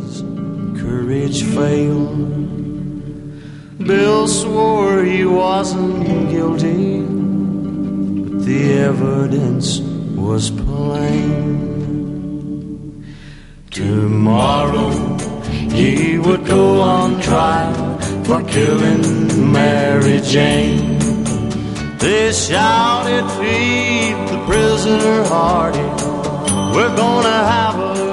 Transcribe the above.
his courage failed. Bill swore he wasn't guilty, but the evidence was plain. Tomorrow he would go on trial for killing Mary Jane. They shouted, feed the prisoner hearty, we're gonna have a